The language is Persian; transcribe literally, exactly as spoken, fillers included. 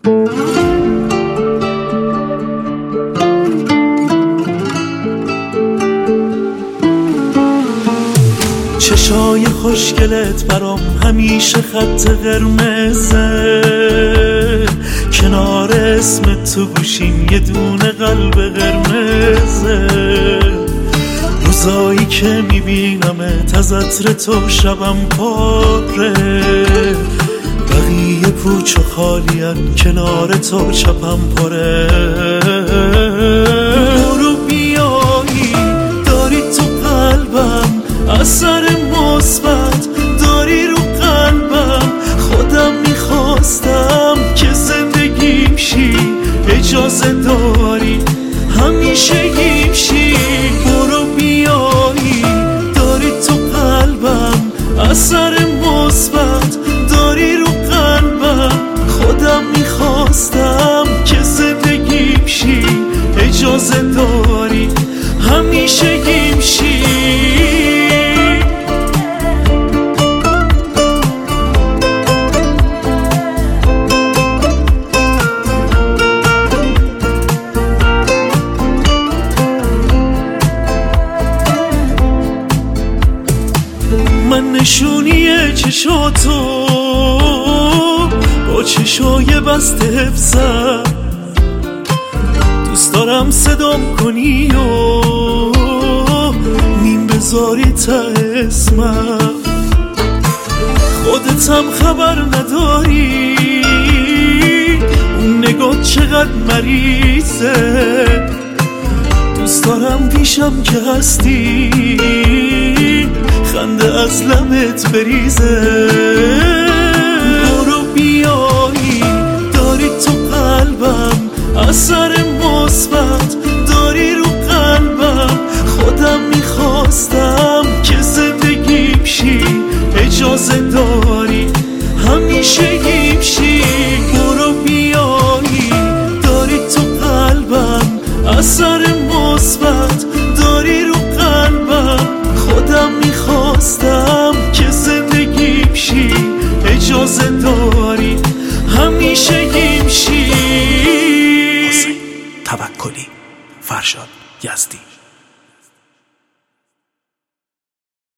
چشای خوشگلت برام همیشه خط قرمزه، کنار اسم تو گوشیم یه دونه قلب قرمزه. روزایی که میبینمت از عطر تو شبم پاره، بقیه پوچ و خالین کنار تو چپم پاره. برو بیایی داری تو قلبم اثر مثبت داری رو قلبم، خودم میخواستم که زندگیم شی، اجازه داری همیشه گیم شی. برو بیایی داری تو قلبم اثر مثبت داری رو قلبم، خودم میخواستم که زندگیم شی، اجازه داری همیشه گیم شی. من نشونی چشاتو با چشای بسته حفظم، دوست دارم صدام کنی و نیم بذاری تا اسمم. خودتم خبر نداری اون نگاه چقدر مریضه، دوست دارم پیشم که هستی خنده از لبت بریزه. برو بیایی داری تو قلبم اثر مثبت داری رو قلبم، خودم میخواستم که زندگیم شی، اجازه داری همیشه گیم شی. برو بیایی داری تو قلبم اثر